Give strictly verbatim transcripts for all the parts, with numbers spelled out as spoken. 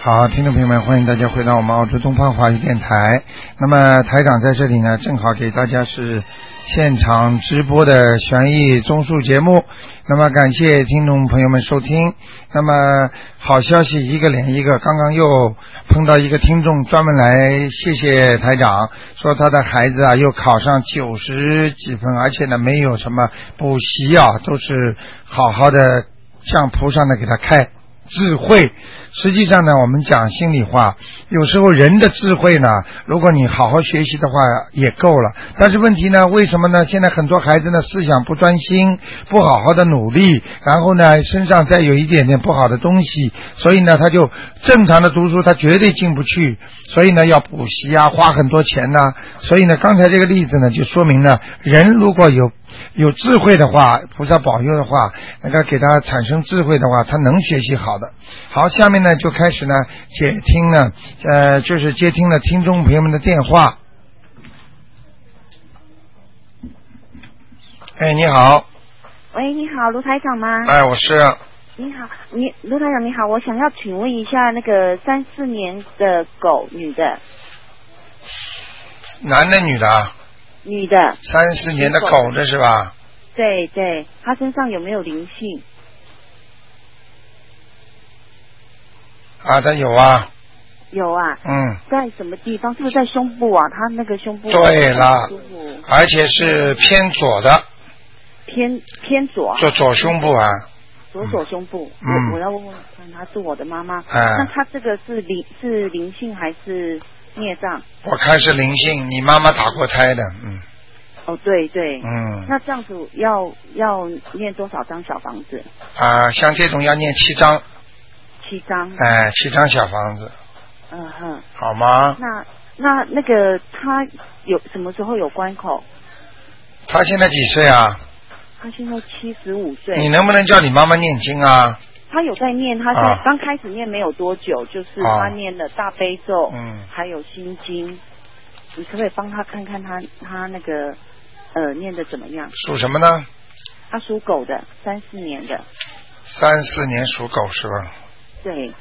好，听众朋友们，欢迎大家回到我们澳洲东方华语电台。那么台长在这里呢，正好给大家是现场直播的悬疑综述节目。那么感谢听众朋友们收听。那么好消息一个连一个，刚刚又碰到一个听众专门来谢谢台长，说他的孩子啊又考上九十几分，而且呢没有什么补习啊，都是好好的向菩萨呢给他开智慧。实际上呢，我们讲心里话，有时候人的智慧呢，如果你好好学习的话也够了。但是问题呢，为什么呢？现在很多孩子呢思想不专心，不好好的努力，然后呢身上再有一点点不好的东西，所以呢他就正常的读书他绝对进不去，所以呢要补习啊，花很多钱呐、啊。所以呢刚才这个例子呢就说明了，人如果有有智慧的话，菩萨保佑的话，那个给他产生智慧的话，他能学习好的。好，下面呢就开始呢接听呢呃就是接听了听众朋友们的电话。哎，你好。 喂，你好，卢台长吗？ 哎，我是。 你好，你卢台长你好，我想要请问一下，那个三四年的狗，女的。 男的女的？ 女的。 三四年的狗的是吧？ 对对，她身上有没有灵性？ 啊，他有啊。 有啊。 嗯。 在什么地方？是不是在胸部啊？她那个胸部。 对了。而且是偏左的。 偏偏左。 左左胸部啊。 左左胸部。 嗯。 我我要问问看，她是我的妈妈。 嗯。 那她这个是灵是灵性还是孽障？ 我看是灵性，你妈妈打过胎的，嗯。 哦，对对。 嗯。 那这样子要要念多少张小房子？ 啊，像这种要念七张。 七张。 哎，七张小房子。 嗯哼。 好吗？ 那那那个他有什么时候有关口？ 他现在几岁啊？ 他现在七十五岁。 你能不能叫你妈妈念经啊？ 他有在念，他才刚开始念没有多久，就是他念了大悲咒， 嗯， 还有心经。你可不可以帮他看看他他那个呃念的怎么样？ 属什么呢？ 他属狗的，三四年的。 三四年属狗是吧？ 对。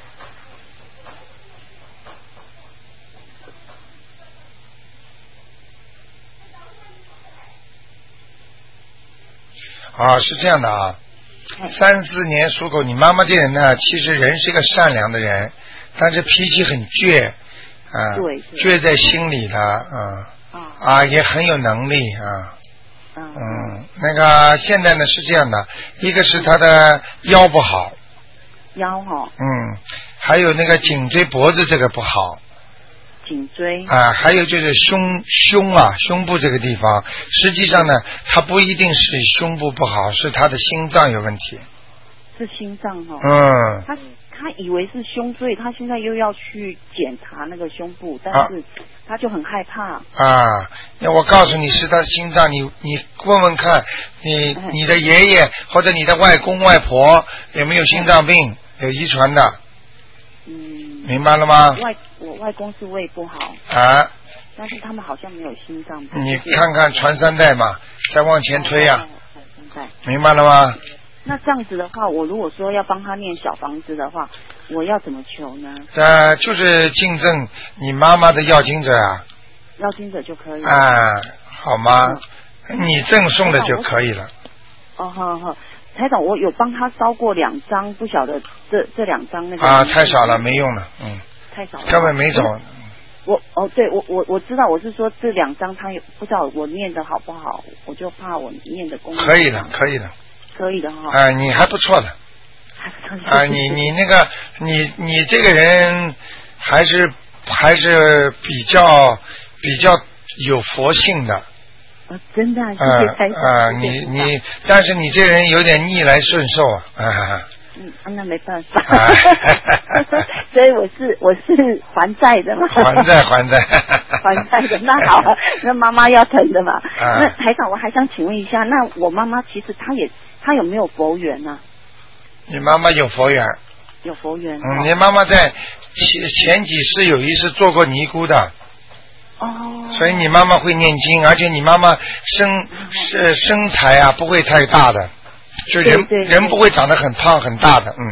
啊，是这样的啊。三四年属狗，你妈妈这人呢，其实人是个善良的人，但是脾气很倔，啊，倔在心里的，啊，啊，也很有能力啊，嗯，那个现在呢是这样的，一个是他的腰不好， 腰哈， 嗯，还有那个颈椎脖子这个不好。 颈椎啊，还有就是胸胸啊，胸部这个地方，实际上呢，它不一定是胸部不好，是他的心脏有问题。 是心脏哦。 嗯。 他他以为是胸椎，他现在又要去检查那个胸部，但是他就很害怕。 啊，那我告诉你是他的心脏，你你问问看，你你的爷爷或者你的外公外婆有没有心脏病，有遗传的？ 嗯。 明白了吗？ 外我外公是胃不好啊， 但是他们好像没有心脏病。 你看看传三代嘛，再往前推呀、啊哦哦、 明白了吗？ 那这样子的话，我如果说要帮他念小房子的话，我要怎么求呢？ 呃，就是竞争你妈妈的要经者啊。 要经者就可以。 啊，好吗？嗯、你赠送的就可以了。 哦，好好。台长，我有帮他烧过两张，不晓得这这两张那个啊，太少了，没用了，嗯， 太少了， 根本没走。 我哦，对我我我知道，我是说这两张他有不知道我念的好不好，我就怕我念的功课。 可以的，可以的， 可以的哈。 啊，你还不错的。 还不错。 啊，你你那个你你这个人还是还是比较比较有佛性的。 哦，真的、啊，谢谢台长。 啊，你你，但是你这人有点逆来顺受啊。啊嗯，那没办法。所以我是我是还债的嘛。 还债还债。 还债的，那好，那妈妈要疼的嘛。啊、那台长，我还想请问一下，那我妈妈其实她也她有没有佛缘呢、啊？ 你妈妈有佛缘。 有佛缘。 嗯，你妈妈在前前几世有一世做过尼姑的。 哦， 所以你妈妈会念经，而且你妈妈身是身材啊不会太大的，就人对对对人不会长得很胖很大的，嗯。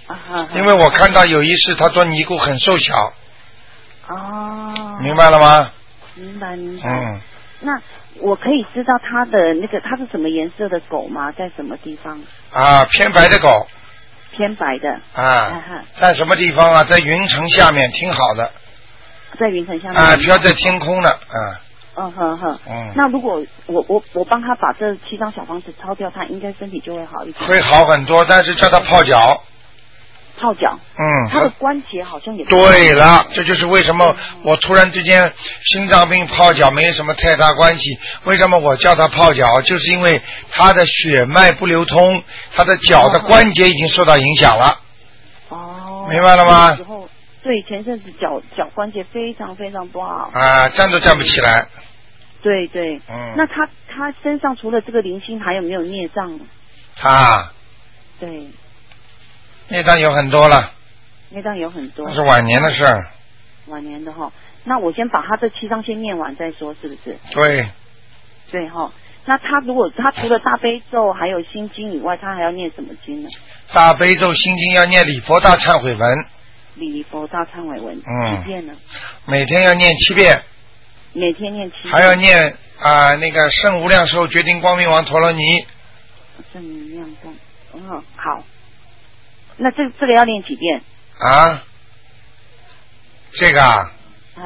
啊， 因为我看到有一世他做尼姑很瘦小。 哦。 明白了吗？ 明白明白。 嗯。 那我可以知道它的那个它是什么颜色的狗吗？在什么地方？ 啊，偏白的狗。 偏白的。 啊。在什么地方啊？在云层下面，挺好的。在云层下面。 啊，飘在天空的，啊。 嗯哼哼。 嗯。 那如果我我我帮他把这七张小房子抄掉，他应该身体就会好一点。 会好很多，但是叫他泡脚。 泡脚。 嗯。 他的关节好像也。 对了，这就是为什么我突然之间心脏病泡脚没什么太大关系。为什么我叫他泡脚？就是因为他的血脉不流通，他的脚的关节已经受到影响了。 哦。 明白了吗？ 对，前阵子脚脚关节非常非常不好。 啊，站都站不起来。 对对。 嗯。 那他他身上除了这个灵性，还有没有孽障？ 他。 对。 孽障有很多了。 孽障有很多。 那是晚年的事儿。 晚年的哈，那我先把他这七章先念完再说，是不是？ 对。 对哈，那他如果他除了大悲咒还有心经以外，他还要念什么经呢？ 大悲咒、心经要念礼佛大忏悔文。 礼佛大忏悔文。 嗯。 几遍呢？ 每天要念七遍。 每天念七遍。 还要念啊、呃、那个圣无量寿决定光明王陀罗尼。 圣无量寿，嗯，好。那这这个要念几遍？ 啊？这个啊？ 哎。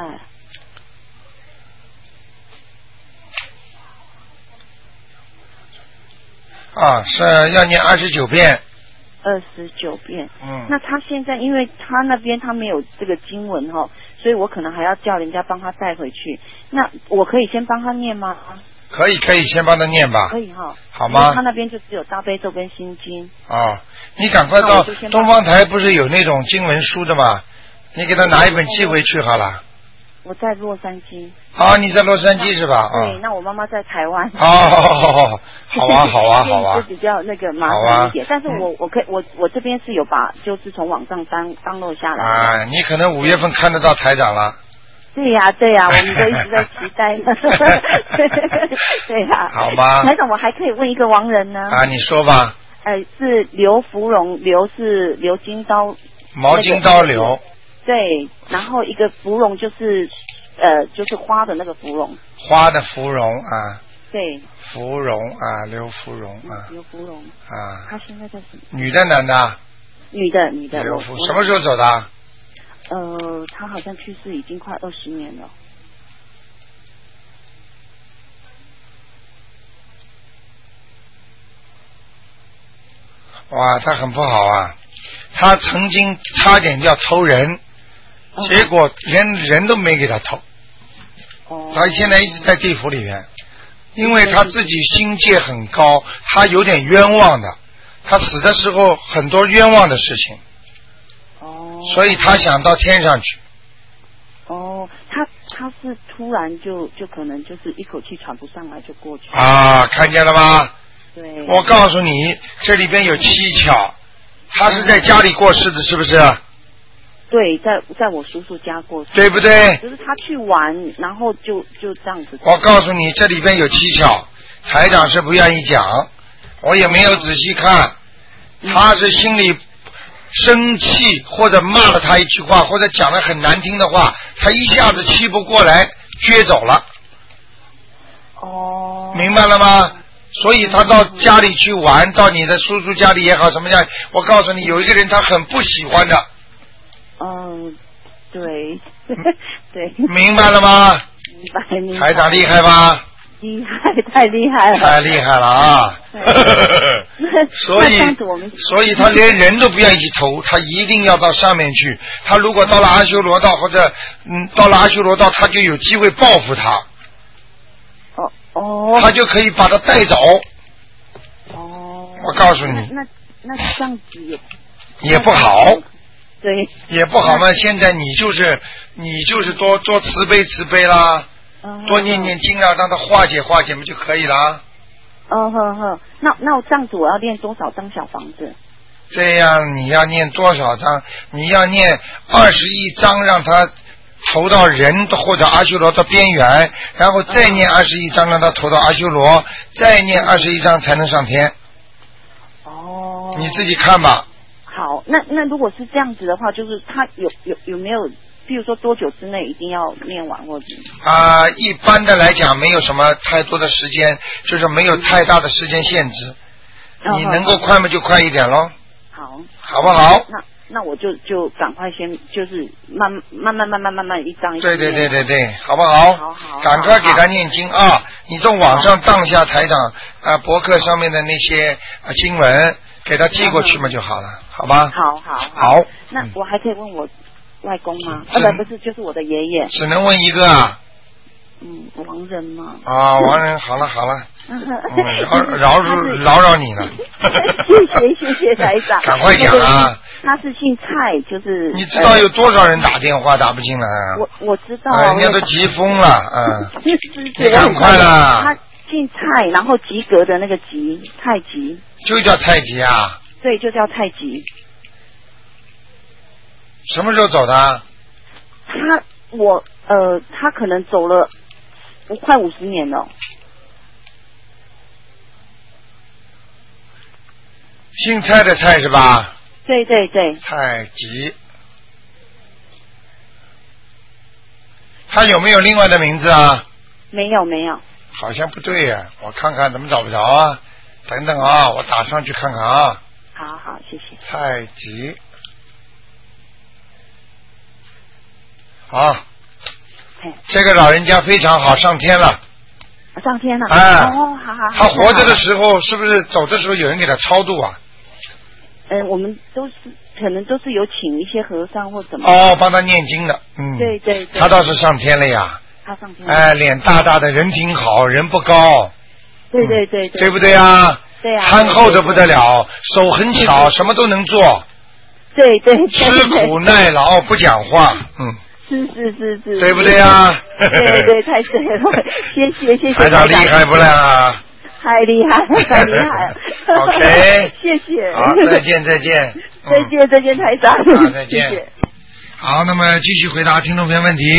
啊，是要念二十九遍。 二十九遍。 嗯。 那他现在，因为他那边他没有这个经文哈，所以我可能还要叫人家帮他带回去。那我可以先帮他念吗？ 可以，可以，先帮他念吧。 可以哈。 好吗？ 他那边就只有大悲咒跟心经。 啊，你赶快到东方台，不是有那种经文书的吗？你给他拿一本寄回去好了。 我在洛杉矶。 啊，你在洛杉矶是吧？ 对，那我妈妈在台湾。 哦，好啊，好啊，好啊。 就比较那个麻烦一点，但是我我可以我我这边是有把，就是从网上当当落下来。 啊，你可能五月份看得到台长了。 对呀、啊，对呀、啊，我们都一直在期待呢。对呀、啊。 好吧。 台长，我还可以问一个亡人呢。 啊，你说吧。 呃，是刘芙蓉，刘是刘金刀。 毛巾刀刘。 对，然后一个芙蓉就是呃就是花的那个芙蓉。 花的芙蓉啊。 对。 芙蓉啊，刘芙蓉啊。 刘芙蓉。 啊。 她现在在什么？ 女的男的？ 女的，女的。 刘芙什么时候走的？ 呃，他好像去世已经快二十年了。 哇，他很不好啊！他曾经差点要偷人，哦、结果连人都没给他偷。 哦。 他现在一直在地府里面，因为他自己心界很高，他有点冤枉的。他死的时候很多冤枉的事情。 哦。 所以他想到天上去。 哦，他他是突然就就可能就是一口气喘不上来就过去啊，看见了吗？ 对。 我告诉你，这里边有蹊跷，他是在家里过世的，是不是？ 对，在在我叔叔家过世， 对不对？ 就是他去玩，然后就就这样子。 我告诉你，这里边有蹊跷，台长是不愿意讲，我也没有仔细看，他是心里生气或者骂了他一句话，或者讲了很难听的话，他一下子气不过来，撅走了。 哦。 明白了吗？所以他到家里去玩，到你的叔叔家里也好，什么家，我告诉你，有一个人他很不喜欢的。 嗯，对，对。 明白了吗？ 明白，明白。 台长厉害吧？ 厉害，太厉害了！ 太厉害了啊！所以，所以他连人都不愿意去投，他一定要到上面去。他如果到了阿修罗道，或者嗯，到了阿修罗道，他就有机会报复他。 哦哦。 他就可以把他带走。 哦。 我告诉你。 那那那这样子也。 也不好。 对。 也不好嘛！现在你就是你就是多多慈悲慈悲啦。多念念经啊，让他化解化解不就可以了？ 哦呵呵，那那我这样子我要念多少张小房子？ 这样你要念多少张？你要念二十一张，让他投到人或者阿修罗的边缘，然后再念二十一张，让他投到阿修罗，再念二十一张才能上天。 哦。 你自己看吧。 好，那那如果是这样子的话，就是他有有有没有，比如说多久之内一定要念完或者？ 啊、呃，一般的来讲没有什么太多的时间，就是没有太大的时间限制， 嗯、 你能够快嘛就快一点咯。 好， 好不好？ 那那我就就赶快先就是慢慢慢慢慢慢慢一张一张。 对对对对对，好不好？ 好好。 赶快给他念经啊！你从网上当下台长啊、呃、博客上面的那些、呃、经文，给他寄过去嘛就好了，好吧？ 好好好。 那我还可以问我外公吗？啊不不是，就是我的爷爷。 只能问一个啊。 嗯，亡人吗？ 啊，亡人，好了好了。嗯，饶饶饶饶你了。 谢谢谢谢台长。 赶快讲啊！ 他是姓蔡，就是。 你知道有多少人打电话打不进来啊？ 我我知道。 人家都急疯了，嗯。 你赶快啦！ 他姓蔡，然后及格的那个及，蔡及。 就叫蔡及啊？ 对，就叫蔡及。 什么时候走的？ 他我呃，他可能走了快五十年了。 姓蔡的蔡是吧？ 对对对。 蔡及。他有没有另外的名字啊？ 没有没有。 好像不对呀、啊，我看看怎么找不着啊？等等啊，我打上去看看啊。 好好，谢谢。 蔡及。啊，这个老人家非常好，上天了。 上天了。 啊、 哦，好好。 他活着的时候，是不是走的时候有人给他超度啊？ 嗯，我们都是可能都是有请一些和尚或怎么。 哦，帮他念经的，嗯。 对对对。 他倒是上天了呀。 他上天了。 哎，脸大大的，人挺好，人不高。 对对对对。 对不对啊？ 对啊。 憨厚的不得了，手很巧，什么都能做。 对对。 吃苦耐劳，不讲话，嗯。 是是是是， 对不对啊？ 对对，太对了，谢谢谢谢。 台长厉害不啦？ 太厉害了，太厉害了。 OK， 谢谢。 好，再见再见。 再见再见，台长。 好，再见。 谢谢。 好，那么继续回答听众朋友问题。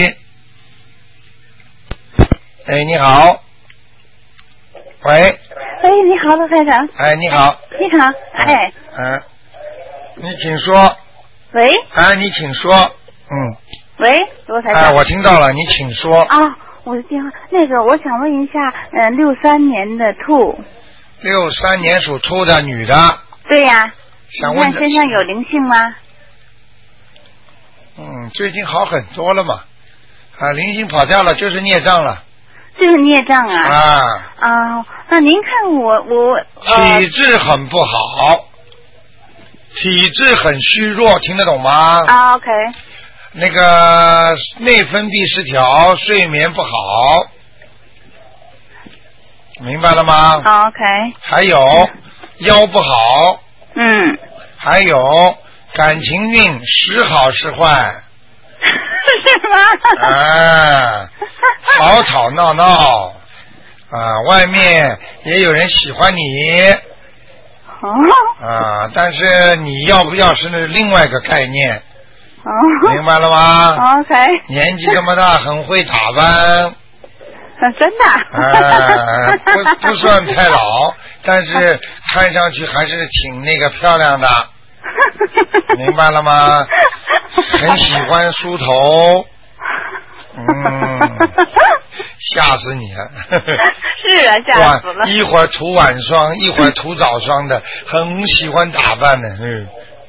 哎，你好。喂。 哎，你好，罗台长。 哎，你好。 你好，哎。 嗯。你请说。 喂。 哎，你请说。嗯。 喂，罗台长。 哎，我听到了，你请说。 啊，我的电话，那个，我想问一下，嗯、呃，六三年的兔。 六三年属兔的女的。 对呀。 想问你看身上有灵性吗？ 嗯，最近好很多了嘛，啊，灵性跑掉了，就是孽障了。 就是孽障啊。 啊。 啊，那您看我我。 呃、体质很不好，体质很虚弱，听得懂吗？ 啊 ，OK。 那个内分泌失调，睡眠不好，明白了吗？ OK。 还有腰不好。 嗯。 还有感情运时好时坏。 是吗？ 啊，吵吵闹闹啊，外面也有人喜欢你。 哦。 啊，但是你要不要是那另外一个概念。 哦， 明白了吗 ？OK。 年纪这么大，很会打扮。 啊，真的？ 啊，不不算太老，但是看上去还是挺那个漂亮的。明白了吗？很喜欢梳头。嗯，吓死你了。 是啊，吓死了。 一会儿涂晚霜，一会儿涂早霜的，很喜欢打扮的，嗯。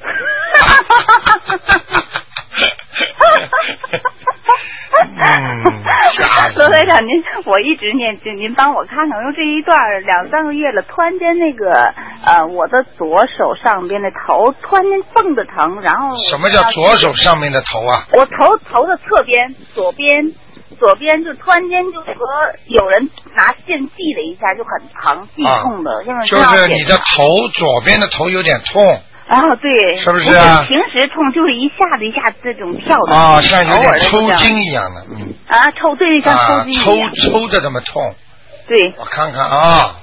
嗯， 罗台长，您我一直念经，您帮我看看，用这一段两三个月了，突然间那个呃，我的左手上边的头突然间蹦的疼，然后什么叫左手上面的头啊？ 我头头的侧边，左边左边就突然间就和有人拿线系了一下，就很疼，剧痛的， 啊、 因为就是你的头左边的头有点痛。 啊，对， 是不是啊？ 平时痛就是一下子一下子这种跳的， 啊，像有点抽筋一样的，嗯。 啊，抽对，像抽筋一样。 啊，抽抽着这么痛。 对。 我看看啊。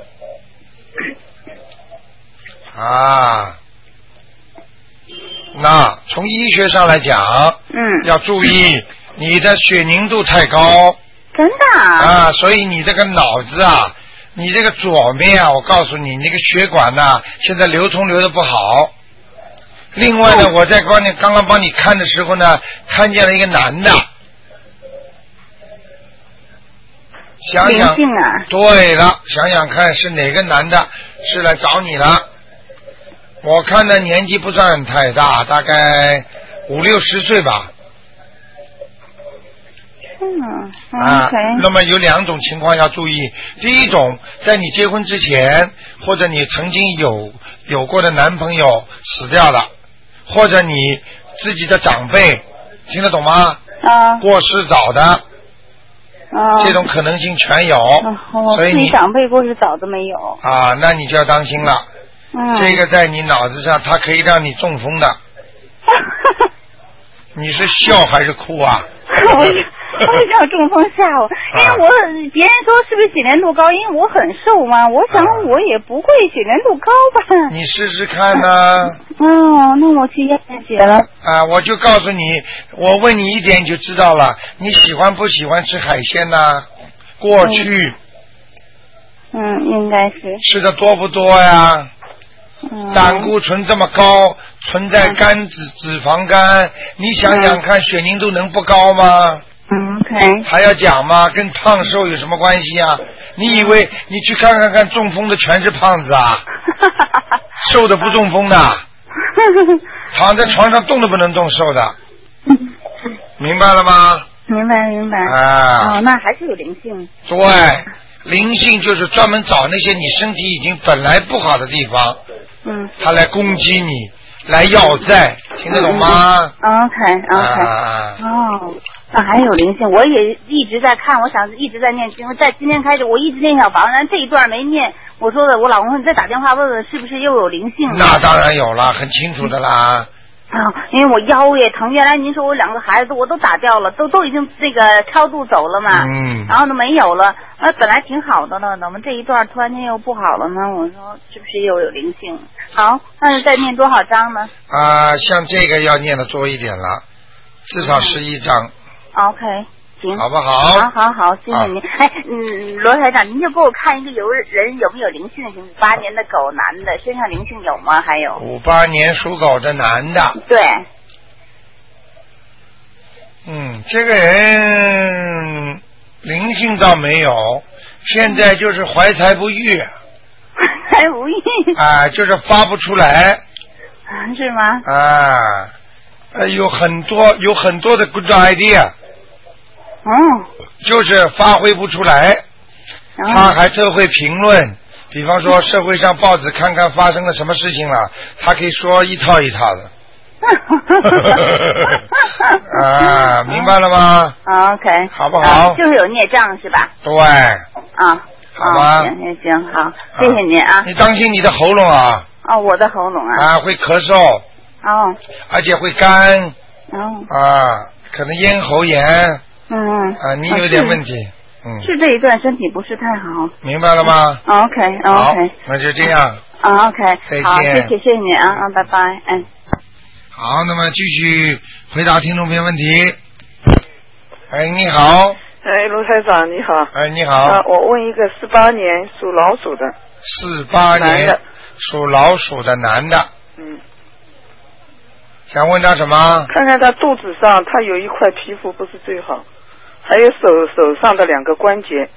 啊。那从医学上来讲， 嗯， 要注意你的血凝度太高。 真的啊？ 啊，所以你这个脑子啊。你这个左面啊，我告诉你，那个血管呐、啊，现在流通流的不好。 另外呢，我在帮你刚刚帮你看的时候呢，看见了一个男的。想想， 啊、 对了，想想看是哪个男的是来找你了？我看的年纪不算太大，大概五六十岁吧。 嗯， 啊， okay. 那么有两种情况要注意。第一种，在你结婚之前，或者你曾经有有过的男朋友死掉了，或者你自己的长辈，听得懂吗？ 啊， 过世早的。 啊， 这种可能性全有， 啊、我所以你自己长辈过世早都没有啊，那你就要当心了。 嗯， 这个在你脑子上，它可以让你中风的。你是笑还是哭啊？ 我我叫中风吓我，因为我别人说是不是血粘度高，因为我很瘦嘛，我想我也不会血粘度高吧。 你试试看呢。 哦，那我去验验血了。 啊，我就告诉你，我问你一点你就知道了，你喜欢不喜欢吃海鲜呢？过去。 嗯，嗯应该是。 吃的多不多呀？ 嗯。 胆固醇这么高，存在肝脂脂肪肝，你想想看，血凝度能不高吗？ 嗯 ，OK。 还要讲吗？跟胖瘦有什么关系啊？你以为你去看看看，中风的全是胖子啊？瘦的不中风的，躺在床上动都不能动，瘦的。明白了吗？ 明白明白。 啊。 哦，那还是有灵性。 对，灵性就是专门找那些你身体已经本来不好的地方， 嗯， 他来攻击你，来要债，听得懂吗？ 嗯、OK OK。 啊、 哦。那还有灵性，我也一直在看，我想一直在念经，在今天开始我一直念小房，但这一段没念。我说的，我老公说你再打电话问问是不是又有灵性了。 那当然有了，很清楚的啦。 啊、哦，因为我腰也疼，原来您说我两个孩子我都打掉了，都都已经那个超度走了嘛， 嗯， 然后呢没有了，啊本来挺好的了，怎么这一段突然间又不好了呢？我说是不是又有灵性？好，那是再念多少章呢？ 啊，像这个要念的多一点了，至少十一章。 OK， 行， 好不好？ 好好好，谢谢您。哎，嗯，罗台长，您就给我看一个有人有没有灵性的，五八年的狗男的身上灵性有吗？还有五八年属狗的男的。 对。 嗯，这个人灵性倒没有，现在就是怀才不遇。 怀才不遇。 啊，就是发不出来。 是吗？ 啊。呃，有很多有很多的 good idea， 哦， 就是发挥不出来。哦、他还特会评论，比方说社会上报纸看看发生了什么事情了，他可以说一套一套的。啊，明白了吗？ 啊 ，OK， 好不好、 啊？就是有孽障是吧？ 对。 啊， 好吧。 行行行，好，谢谢您啊。 你当心你的喉咙啊。 哦，我的喉咙啊。 啊，会咳嗽。 哦， 而且会干， 哦， 啊，可能咽喉炎， 嗯， 啊，你有点问题，嗯， 是这一段身体不是太好， 明白了吗 ？OK OK， 那就这样， 啊 OK， 再见， 好，谢谢谢谢你啊啊，拜拜，哎， 好，那么继续回答听众朋友问题。哎，你好， 哎，卢台长你好， 哎，你好， 啊，我问一个四八年属老鼠的， 四八年属老鼠的男的， 嗯。 想问他什么？ 看看他肚子上，他有一块皮肤不是最好，还有手手上的两个关节。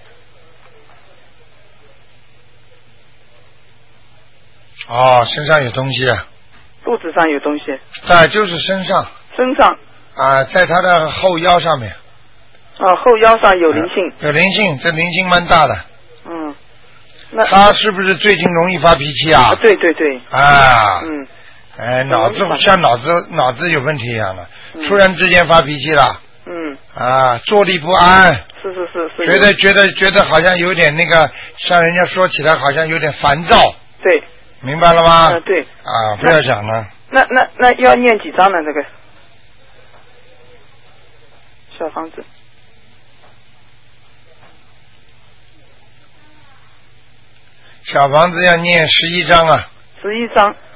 哦，身上有东西。 肚子上有东西。 对，就是身上。 身上。 啊，在他的后腰上面。 啊，后腰上有灵性。 有灵性，这灵性蛮大的。 嗯。那他是不是最近容易发脾气啊？ 啊对对对。 啊。 嗯。 哎，脑子像脑子脑子有问题一样的， 嗯、 突然之间发脾气了。 嗯。 啊，坐立不安。 是是是是。 觉得觉得觉得好像有点那个，像人家说起来好像有点烦躁。 对。 明白了吗？ 啊，对。 啊，不要讲了。 那那那要念几张呢？这个小房子。 小房子要念十一章啊。 十一章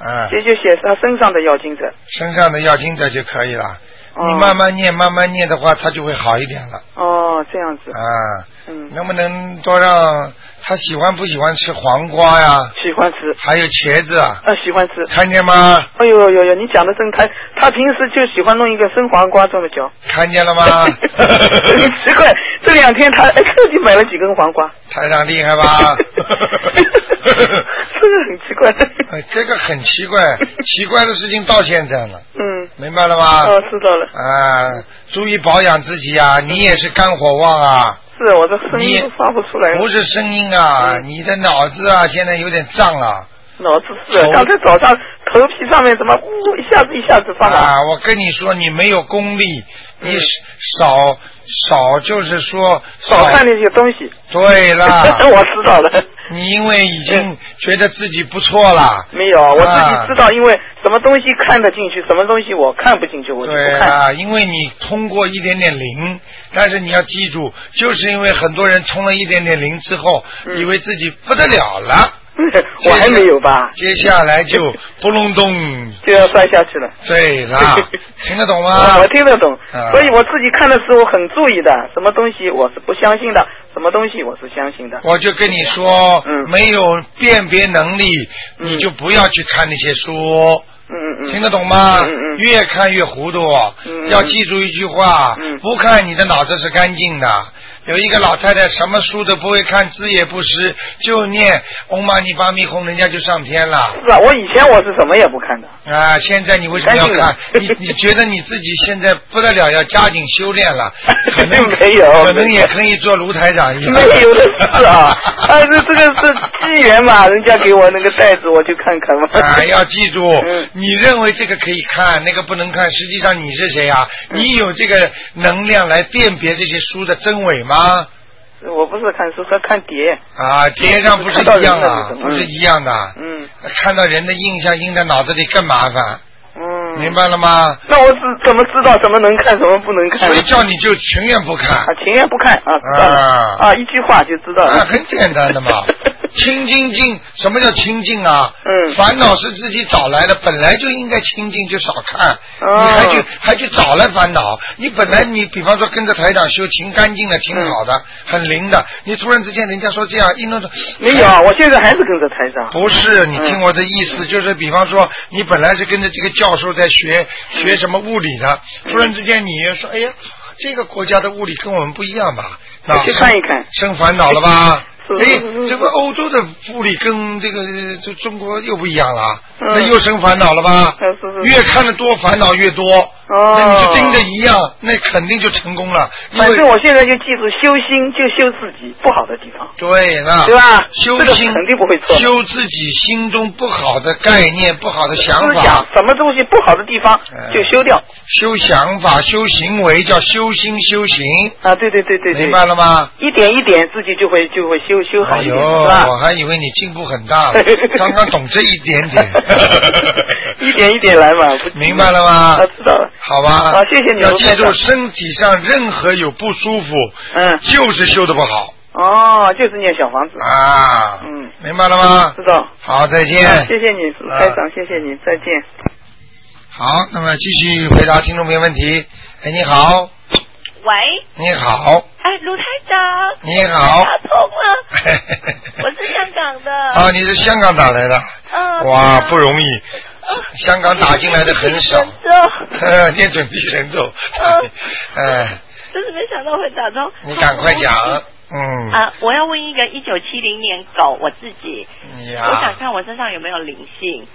嗯， 写就写他身上的要经者， 身上的要经者就可以了。 哦、 你慢慢念，慢慢念的话，他就会好一点了。 哦，这样子。 啊， 嗯， 能不能多让他喜欢不喜欢吃黄瓜呀？ 喜欢吃。 还有茄子啊？ 啊，喜欢吃。 看见吗？ 哎呦呦呦，你讲的真开，他平时就喜欢弄一个生黄瓜这么嚼。 看见了吗？ 很奇怪，这两天他特地买了几根黄瓜。 台长厉害吧？ 这个很奇怪。 哎，这个很奇怪，奇怪的事情到现在了。 嗯， 明白了吗？ 哦，知道了。 啊，注意保养自己啊！你也是肝火旺啊。 是，我的声音都发不出来。 不是声音啊，嗯、你的脑子啊，现在有点胀了。 脑子是，刚才早上头皮上面怎么呜一下子一下子发麻。 啊，我跟你说，你没有功力，嗯、你少少就是说少看那些东西。 对了， 我知道了。 你因为已经觉得自己不错了。 没有，我自己知道，因为什么东西看得进去，什么东西我看不进去，我就不看。 对啊，因为你通过一点点灵，但是你要记住，就是因为很多人通了一点点灵之后，嗯、以为自己不得了了。 我还没有吧？ 接下来就不隆咚就要摔下去了。 对啦，听得懂吗？ 我听得懂， 啊、 所以我自己看的时候很注意的，什么东西我是不相信的，什么东西我是相信的。 我就跟你说， 嗯、 没有辨别能力， 嗯、 你就不要去看那些书。 嗯嗯嗯， 听得懂吗？ 嗯嗯， 越看越糊涂。 嗯， 要记住一句话， 嗯， 不看你的脑子是干净的。有一个老太太什么书都不会看，字也不识，就念嗡嘛呢叭咪吽，人家就上天了。 是啊，我以前我是什么也不看的。 啊，现在你为什么要看？你你觉得你自己现在不得了，要加紧修炼了？可能没有， 可能也可以做卢台长一样。 没有的事啊，但是这个是机缘嘛，人家给我那个袋子，我就看看嘛。 啊，要记住， 嗯、 你认为这个可以看，那个不能看，实际上你是谁啊？ 嗯、 你有这个能量来辨别这些书的真伪吗？ 我不是看书，是看碟。 啊，碟上不是一样的，不是一样的。 嗯。 看到人的印象印在脑子里更麻烦。 嗯。 明白了吗？ 那我是怎么知道什么能看，什么不能看？ 所以叫你就情愿不看。 啊，情愿不看啊，知道了。啊。啊，一句话就知道了。 啊，很简单的嘛。清净净，什么叫清净啊？ 嗯， 烦恼是自己找来的，本来就应该清净，就少看。 哦、 你还去还去找来烦恼？你本来你比方说跟着台长修，挺干净的，挺好的，嗯、很灵的。你突然之间人家说这样一弄， 没有，我现在还是跟着台长。 不是，你听我的意思，嗯、就是比方说你本来是跟着这个教授在学、嗯、学什么物理的，突然之间你说，哎呀，这个国家的物理跟我们不一样吧？ 那去看一看， 生烦恼了吧？哎，这个欧洲的物理跟这个这中国又不一样了，嗯、那又生烦恼了吧？ 是是是越看得多，烦恼越多。 哦， 那你就盯着一样，那肯定就成功了。 反正我现在就记住，修心就修自己不好的地方。 对了， 对吧？ 修心、 这个肯定不会错。 修自己心中不好的概念、不好的想法。 思想什么东西不好的地方就修掉。嗯、 修想法、修行为叫修心修行。 啊，对对对对对。 明白了吗？ 一点一点自己就会就会修修好一点， 哎呦， 是吧？ 我还以为你进步很大了，刚刚懂这一点点。 一点一点来嘛， 明白了吗？ 啊，知道了。 好吧。 啊，谢谢你。 要记住，身体上任何有不舒服， 嗯， 就是修的不好。 哦，就是念小房子。 啊， 嗯， 明白了吗？ 知道。 好，再见。 啊、谢谢你，台长，啊、谢谢你，再见。 好，那么继续回答听众朋友问题。哎，你好。 喂。 你好。 哎，卢台长。 你好。 打通了。我是香港的。 啊，你是香港打来的。 嗯。 哇，不容易。香港打进来的很少。呃，念准提神咒。 嗯。 哎。 真是没想到会打通。 你赶快讲。嗯。 啊，我要问一个一九七零年狗，我自己。 呀。 我想看我身上有没有灵性。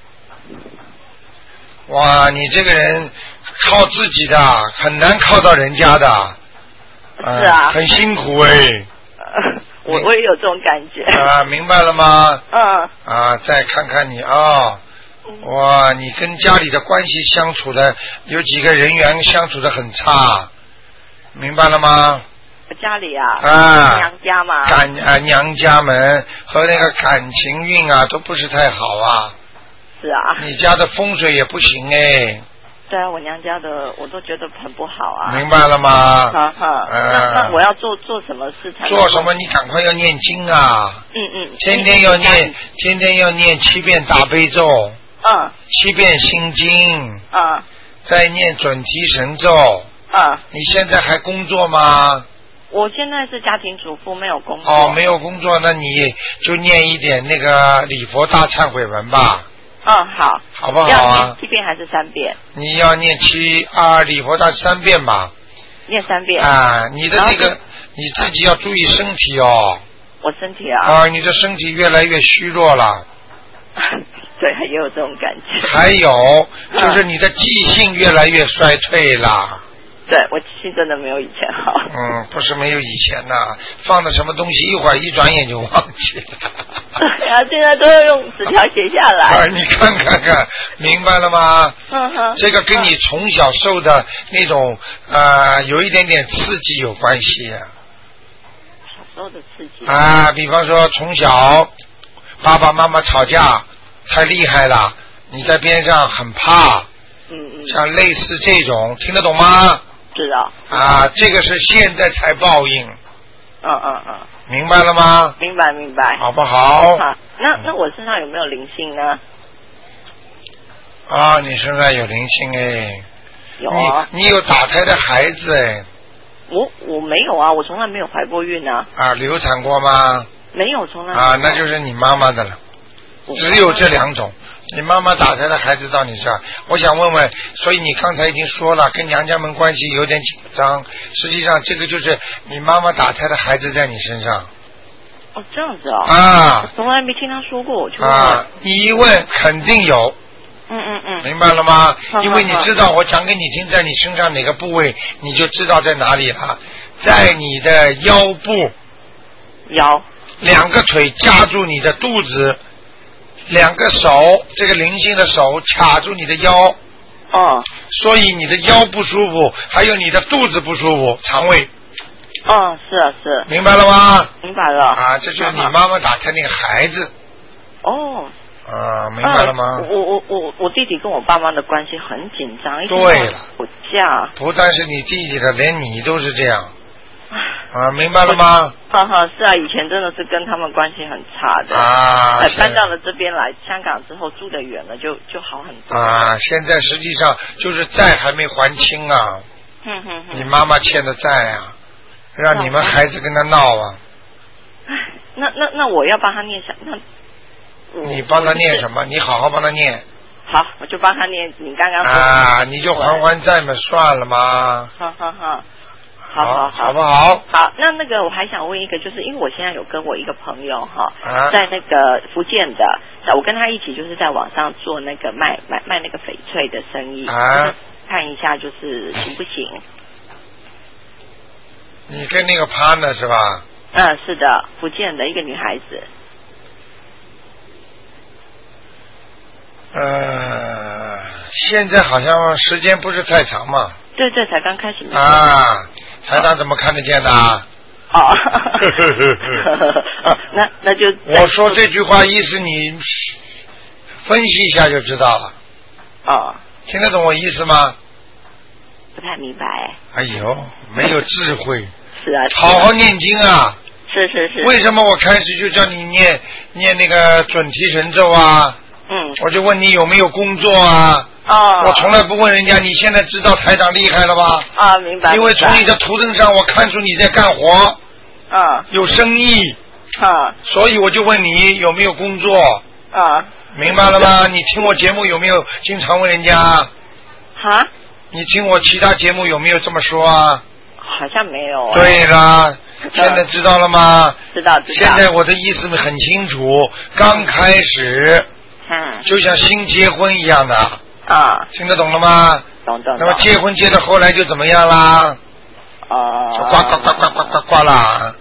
哇，你这个人靠自己的，很难靠到人家的。 是啊。 很辛苦哎。 呃我我也有这种感觉。 啊，明白了吗？ 嗯。 啊，再看看你啊。哦哇，你跟家里的关系相处的有几个人员相处的很差，明白了吗？ 家里啊， 啊， 娘家嘛， 感啊娘家们和那个感情运啊都不是太好啊。 是啊。 你家的风水也不行哎。 对啊，我娘家的我都觉得很不好啊。 明白了吗？ 哈哈。 嗯、 那那我要做做什么事才？ 做什么？你赶快要念经啊！ 嗯嗯。 天天要念，天天要念七遍大悲咒。 嗯。 七遍心经。 嗯。 再念准提神咒。 嗯。 你现在还工作吗？ 我现在是家庭主妇，没有工作。 哦，没有工作，那你就念一点那个礼佛大忏悔文吧。 嗯，好。 好不好啊？ 要念七遍还是三遍？ 你要念七啊礼佛大三遍吧。 念三遍。 啊，你的那个你自己要注意身体哦。 我身体啊。 啊，你的身体越来越虚弱了。 对，也有这种感觉。 还有就是你的记性越来越衰退了。 对，我记性真的没有以前好。 嗯，不是没有以前呐、啊，放的什么东西一会儿一转眼就忘记了。 对啊，现在都要用纸条写下来。 啊，你看看看，明白了吗？ 嗯哼。 这个跟你从小受的那种呃有一点点刺激有关系、啊。 小时候的刺激。 啊，比方说从小爸爸妈妈吵架太厉害了，你在边上很怕。 嗯嗯。 像类似这种，听得懂吗？ 知道。 啊，这个是现在才报应。 嗯嗯嗯。 明白了吗？ 明白明白。 好不好？ 好，那那我身上有没有灵性呢？ 啊，你身上有灵性哎。 有啊。 你你有打胎的孩子哎。 我我没有啊，我从来没有怀过孕啊。 啊，流产过吗？ 没有，从来没有。 啊，那就是你妈妈的了。只有这两种。你妈妈打胎的孩子到你这儿，我想问问，所以你刚才已经说了，跟娘家们关系有点紧张，实际上这个就是你妈妈打胎的孩子在你身上。 哦，这样子哦。 啊。 我从来没听他说过，我就问。 啊，你一问肯定有。 嗯嗯嗯。 明白了吗？ 好因为你知道，我讲给你听，在你身上哪个部位，你就知道在哪里了，在你的腰部。 腰。 两个腿夹住你的肚子。两个手，这个灵性的手卡住你的腰， 哦， 所以你的腰不舒服，还有你的肚子不舒服，肠胃。 哦，是啊是。 明白了吗？ 明白了。 啊，这就是你妈妈打胎那个孩子。 哦。 啊，明白了吗？ 啊、我我我我弟弟跟我爸妈的关系很紧张， 对了， 吵架。 不但是你弟弟的，连你都是这样。啊，明白了吗？ 哈哈，是啊，以前真的是跟他们关系很差的啊。 呃，搬到了这边来香港之后，住得远了，就就好很多。 啊，现在实际上就是债还没还清啊。 哼哼哼。 你妈妈欠的债啊，让你们孩子跟他闹啊。 唉，那那那我要帮他念啥？那你帮他念什么？你好好帮他念。 好，我就帮他念。你刚刚说啊，你就还还债嘛，算了嘛。 哈哈哈。好好好， 好不好？ 好，那那个我还想问一个，就是因为我现在有跟我一个朋友哈， 啊、 在那个福建的，我跟他一起就是在网上做那个卖卖卖那个翡翠的生意， 啊， 看一下就是行不行？ 你跟那个 partner 是吧？ 嗯，是的，福建的一个女孩子。 呃，现在好像时间不是太长嘛。 对对，才刚开始。 啊，台长怎么看得见的？ 哦，那那就我说这句话意思你分析一下就知道了。 哦， 听得懂我意思吗？ 不太明白。 哎呦，没有智慧。 是啊。 好好念经啊。 是是是。 为什么我开始就叫你念念那个准提神咒啊？ 嗯。 我就问你有没有工作啊？ 哦。 我从来不问人家，你现在知道台长厉害了吧？ 啊，明白。 因为从你的图腾上，我看出你在干活。 啊。 有生意。 啊。 所以我就问你有没有工作。 啊。 明白了吗？你听我节目有没有经常问人家？ 哈？ 你听我其他节目有没有这么说啊？ 好像没有、啊。 对啦，现在知道了吗？ 知道知道。 现在我的意思很清楚，刚开始， 嗯， 就像新结婚一样的。 啊。 听得懂了吗？ 懂懂。 那么结婚结到后来就怎么样啦？ 哦、 就呱呱呱呱呱呱呱啦。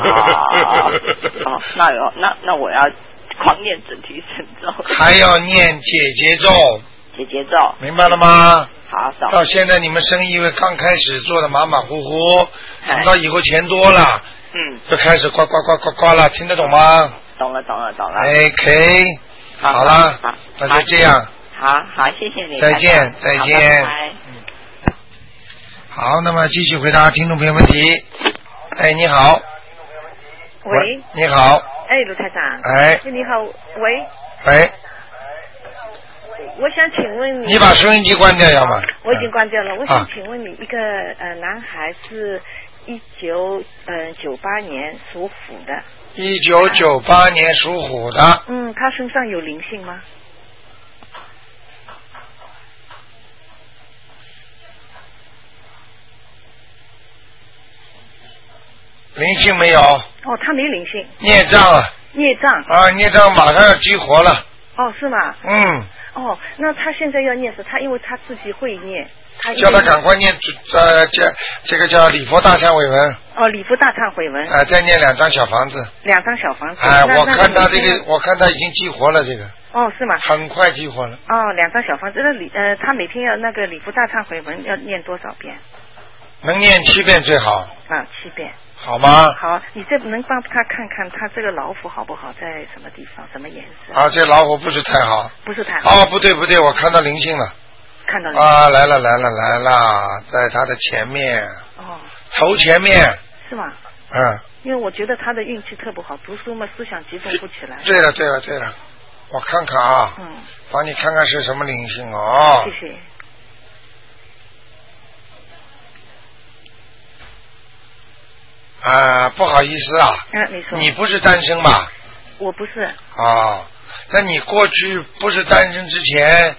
哦，那有那那我要狂念准提神咒。 还要念解结咒。 解结咒。 明白了吗？ 好，懂。 到现在你们生意因为刚开始做的马马虎虎，等到以后钱多了， 嗯， 就开始呱呱呱呱呱了，听得懂吗？ 懂了，懂了，懂了。 OK， 好, 好了，好那就这样。 好好，谢谢你。 再见，再见。 拜拜。 嗯。好，那么继续回答听众朋友问题。哎，你好。 喂。 你好。 哎，卢台长。 哎。 你好，喂。 喂。 我想请问你， 你把收音机关掉要吗？ 我已经关掉了。 嗯、 我想请问你，一个呃男孩是一九呃九八年属虎的。 一九九八年属虎的。 嗯，他身上有灵性吗？ 灵性没有。 哦，他没灵性。 孽障啊。 孽障。 啊，孽障马上要激活了。 哦，是吗？ 嗯。 哦，那他现在要念什么？他因为他自己会念，他叫他赶快念呃这这个叫礼佛大忏悔文。 哦，礼佛大忏悔文。 啊、呃，再念两张小房子。 两张小房子。 哎、呃，我看他这个，我看他已经激活了这个。 哦，是吗？ 很快激活了。 哦，两张小房子，那礼呃，他每天要那个礼佛大忏悔文要念多少遍？ 能念七遍最好。 啊，七遍。 好吗？ 好，你这能帮他看看他这个老虎好不好，在什么地方，什么颜色？ 啊，这老虎不是太好。 不是太好。 哦，不对不对，我看到灵性了。 看到灵性。 啊，来了来了来了，在他的前面。 哦。 头前面。 是吗？ 嗯。 因为我觉得他的运气特不好，读书嘛思想集中不起来。 对了对了对了，我看看啊。 嗯。 帮你看看是什么灵性哦。 谢谢。 啊，不好意思啊。 嗯，你说。 你不是单身吧？ 我不是。 啊，那你过去不是单身之前，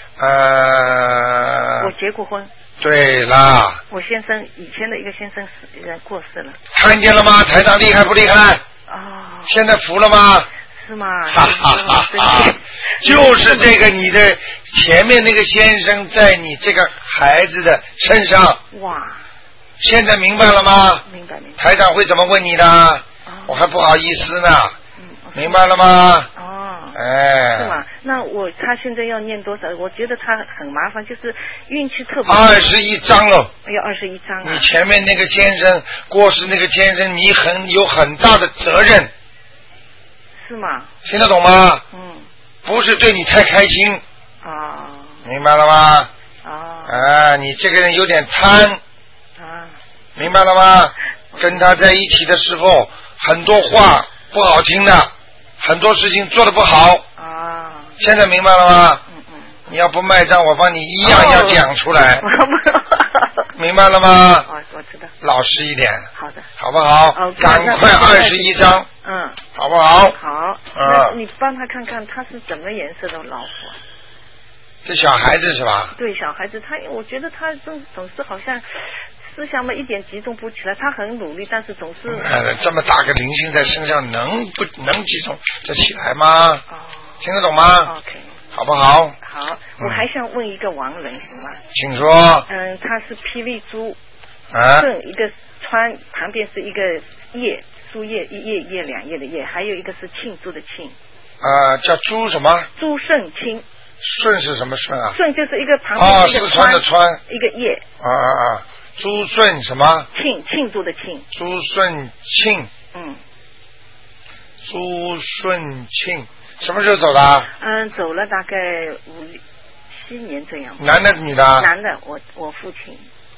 呃。 我结过婚。 对啦。 我先生以前的一个先生死人过世了。 看见了吗？台长厉害不厉害？ 哦。 现在服了吗？ 是吗？ 哈哈哈哈！就是这个你的前面那个先生在你这个孩子的身上。 哇。 现在明白了吗？ 明白明白。 台长会怎么问你的？哦、我还不好意思呢。 嗯。 明白了吗？ 哦。 哎。 是吗？那我他现在要念多少？我觉得他很麻烦，就是运气特别。 二十一章了。 要二十一章啊。 你前面那个先生过世，那个先生你很有很大的责任。 是吗？ 听得懂吗？ 嗯。 不是对你太开心。 啊。 明白了吗？ 啊。 啊，你这个人有点贪。明白了吗？跟他在一起的时候，很多话不好听的，很多事情做得不好。 啊。 现在明白了吗？ 嗯嗯。 你要不卖账，我帮你一样要讲出来。 哦、 明白了吗？ 哦，我知道。 老实一点。 好的。 好不好？ 哦、 赶快二十一张。 嗯。 好不好？ 好。 嗯。 你帮他看看，他是什么颜色的老虎？ 这小孩子是吧？ 对，小孩子，他我觉得他总总是好像思想嘛一点集中不起来，他很努力，但是总是。 呃，这么大个灵性在身上，能不能集中得起来吗？ 哦。 听得懂吗 ？OK。 好不好？ 好，我还想问一个亡人，行吗？ 请说。 嗯，他是霹雳猪。 啊。 正一个川旁边是一个叶，树叶一叶叶两叶的叶，还有一个是庆祝的庆。 啊，叫朱什么？ 朱顺清。 顺是什么顺啊？ 顺就是一个旁边一个四川的川， 一个叶。 啊啊啊！朱顺什么？ 庆庆祝的庆。 朱顺庆。 嗯。 朱顺庆什么时候走的？ 嗯，走了大概五七年这样。 男的女的？ 男的，我我父亲。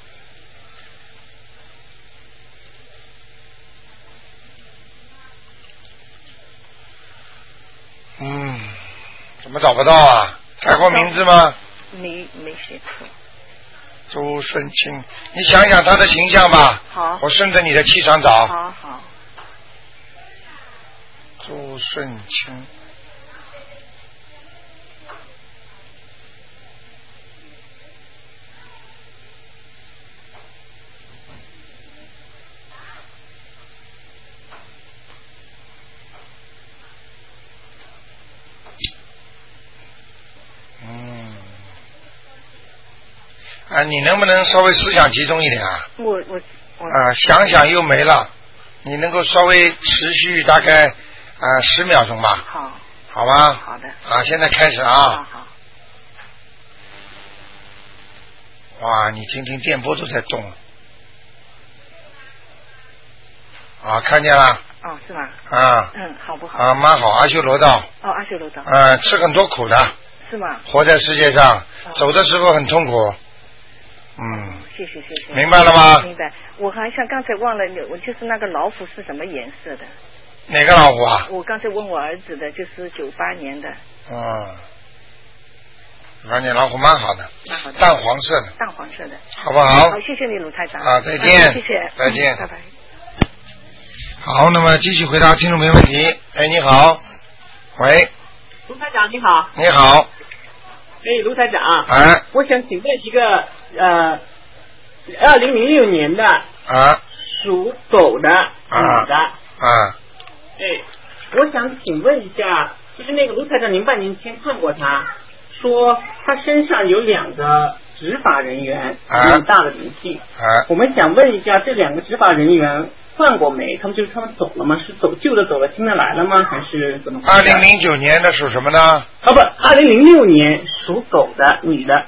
嗯。怎么找不到啊？改过名字吗？ 没没写错。 朱顺清，你想想他的形象吧。 好。 我顺着你的气场找。 好好。 朱顺清。啊，你能不能稍微思想集中一点啊？ 我我我啊，想想又没了，你能够稍微持续大概啊十秒钟吧？ 好， 好吧？ 好的。 啊，现在开始啊！ 好好。 哇，你听听电波都在动了。啊，看见了。 哦，是吗？ 啊。 嗯，好不好？ 啊，蛮好，阿修罗道。 哦，阿修罗道。 呃，吃很多苦的。 是吗？ 活在世界上， 哦、 走的时候很痛苦。嗯。 谢谢谢谢。 明白了吗？ 明白。我还像刚才忘了，我就是那个老虎是什么颜色的？ 哪个老虎啊？ 我刚才问我儿子的，就是九八年的。 嗯。 反正老虎蛮好的， 好的淡黄色的， 淡黄色的， 好不好？ 好，谢谢你卢台长。 好，再见， 谢谢， 再见， 拜拜。 好，那么继续回答听众没问题。哎，你好，喂， 卢台长你好。 你好， 哎，卢台长。 哎。 我想请问一个呃，二零零六年的啊， 属狗的女的。 啊。 哎，我想请问一下，就是那个卢台长，您半年前看过她，说她身上有两个执法人员，很大的灵性。 啊。 我们想问一下，这两个执法人员换过没？他们就是他们走了吗？是走旧的走了，新的来了吗？还是怎么回事？ 二零零九年的属什么呢？ 啊不，二零零六年属狗的女的。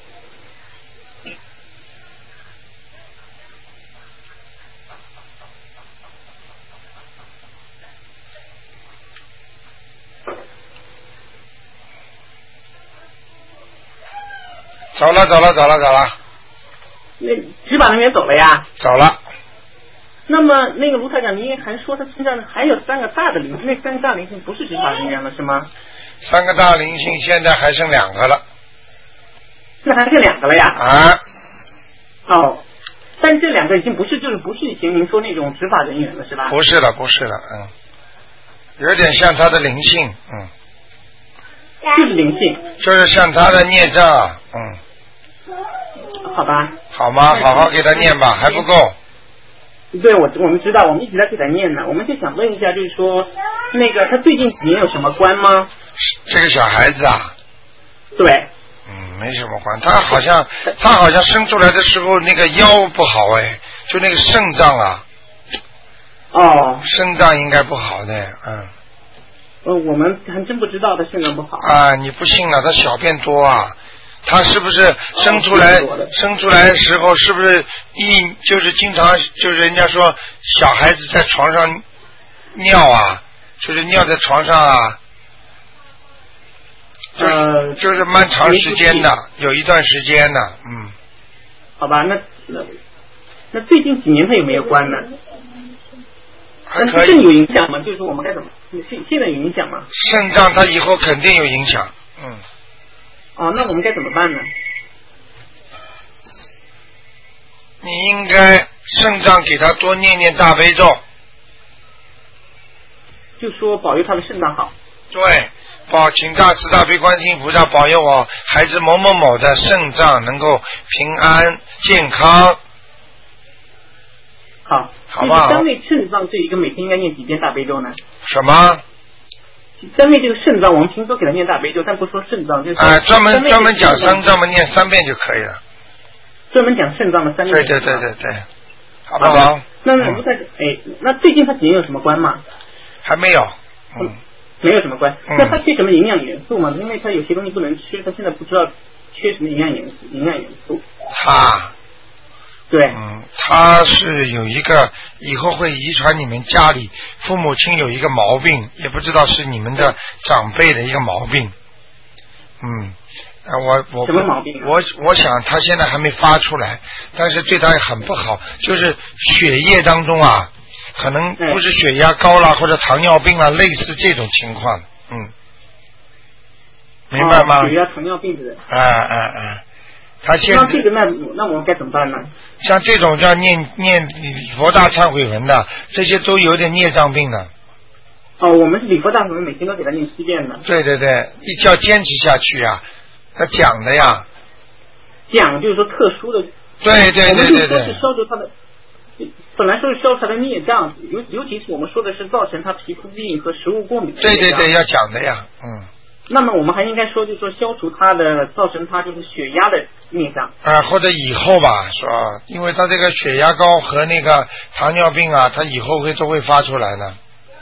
走了，走了，走了，走了。 那执法人员走了呀？ 走了。 那么那个卢台长，您还说他身上还有三个大的灵性，那三个大灵性不是执法人员了是吗？ 三个大灵性现在还剩两个了。 那还剩两个了呀？ 啊。 哦，但这两个已经不是就是不是以前您说那种执法人员了是吧？ 不是了，不是了，嗯，有点像他的灵性，嗯。 就是灵性。 就是像他的孽障，嗯。 好吧。 好吗？好好给他念吧，还不够。 对，我我们知道，我们一直在给他念呢。我们就想问一下，就是说，那个他最近几年有什么关吗？ 这个小孩子啊？ 对。 嗯，没什么关。他好像他好像生出来的时候那个腰不好哎，就那个肾脏啊。 哦。 肾脏应该不好的，嗯。 呃，我们还真不知道他肾脏不好。 啊，你不信了，他小便多啊。他是不是生出来、哦、生出来的时候是不是一就是经常就是人家说小孩子在床上尿啊，就是尿在床上啊，就是、呃、就是蛮长时间的，有一段时间的，嗯。 好吧，那那那最近几年他有没有关呢？ 还可以。 肾有影响吗？就是说我们该怎么？现现在有影响吗？ 肾脏他以后肯定有影响，嗯。 哦，那我们该怎么办呢？ 你应该肾脏给他多念念大悲咒， 就说保佑他的肾脏好。 对，保请大慈大悲观世音菩萨保佑我孩子某某某的肾脏能够平安健康。 好， 好不好？ 单位肾脏这一个每天应该念几遍大悲咒呢？ 什么？ 单位这个肾脏，我们平时都给他念大悲咒，但不说肾脏，就是啊，专门专门讲肾脏，念三遍就可以了。 专门讲肾脏的三遍。 对对对对对，好不好？ 那那不在哎，那最近他几年有什么关吗？ 还没有，嗯， 没有什么关。嗯、那他缺什么营养元素吗？因为他有些东西不能吃，他现在不知道缺什么营养元素。营养元素。 他。 对， 嗯，他是有一个以后会遗传你们家里父母亲有一个毛病，也不知道是你们的长辈的一个毛病。嗯，我我什么毛病、啊？ 我我想他现在还没发出来，但是对他很不好，就是血液当中啊，可能不是血压高了或者糖尿病了，类似这种情况。嗯，明白吗？ 哦、血压糖尿病的人。 哎哎哎。他现那这个那那我们该怎么办呢？ 像这种叫念念礼佛大忏悔文的，这些都有点孽障病的。 哦，我们是礼佛大忏悔文，每天都给他念七遍的。 对对对，一定要坚持下去呀、啊，他讲的呀。 讲就是说特殊的。 对对对对对。 我们就说是消除他的，本来说是消除他的孽障，尤尤其是我们说的是造成他皮肤病和食物过敏的。 对对对，要讲的呀，嗯。 那么我们还应该说，就是说消除他的造成他就是血压的孽障啊，或者以后吧，说，因为他这个血压高和那个糖尿病啊，他以后会都会发出来的。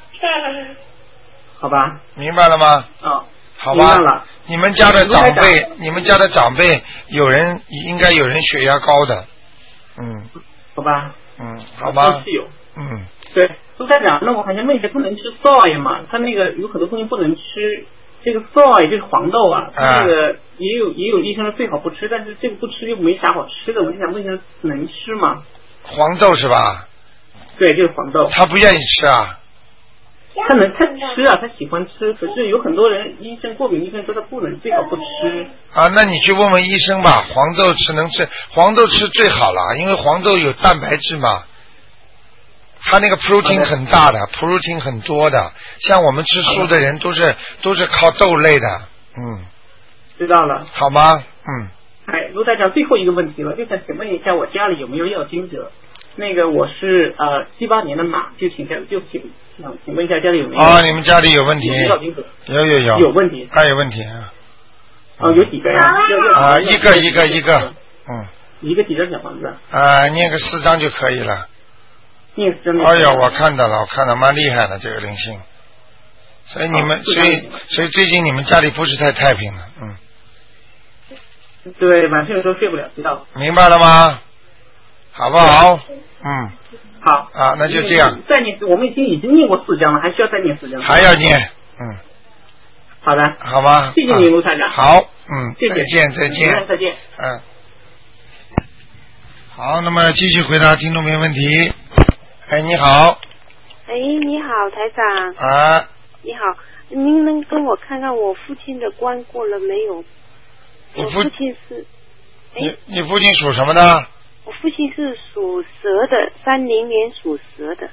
好吧。 明白了吗？ 哦。 好吧。明白了。你们家的长辈，你们家的长辈有人应该有人血压高的，嗯。 好吧。 嗯，好吧。 是有。 嗯。 对，卢台长，那我好像问一下，他能吃 soy 吗？他那个有很多东西不能吃。这个 soy 就是黄豆啊，这个也有也有医生说最好不吃，但是这个不吃又没啥好吃的，我就想问一下，能吃吗？ 黄豆是吧？ 对，就是黄豆。 他不愿意吃啊？ 他能他吃啊，他喜欢吃，可是有很多人医生过敏医生说他不能，最好不吃。 啊，那你去问问医生吧，黄豆吃能吃，黄豆吃最好了，因为黄豆有蛋白质嘛。它那个 protein 很大的 ，protein 很多的，像我们吃素的人都是都是靠豆类的，嗯。 知道了。 好吗？嗯。 哎，卢台长，最后一个问题了，就想请问一下，我家里有没有要经者？那个我是呃七八年的马，就请教就请想请问一下家里有没有？ 哦，你们家里有问题？ 要经者？ 有有有。 有问题。 还有问题啊？ 哦，有几个呀？ 啊，一个一个一个，嗯。 一个几张小房子？ 啊，念个四张就可以了。 念四张。 哎呀，我看到了，我看到蛮厉害的这个灵性，所以你们，所以所以最近你们家里不是太太平了，嗯。 对，晚上有时候睡不了，知道。 明白了吗？好不好？嗯。 好。 啊，那就这样。 再念，我们已经已经念过四张了，还需要再念四张。 还要念，嗯。 好的。 好吧。 谢谢你，卢台长。 好，嗯。 谢谢。 再见，再见。 再见。 嗯。好，那么继续回答听众朋友问题。哎，你好。 哎，你好，台长。 啊。 你好，您能跟我看看我父亲的关过了没有？ 你父亲是， 你你父亲属什么的？ 我父亲是属蛇的，三零年属蛇的。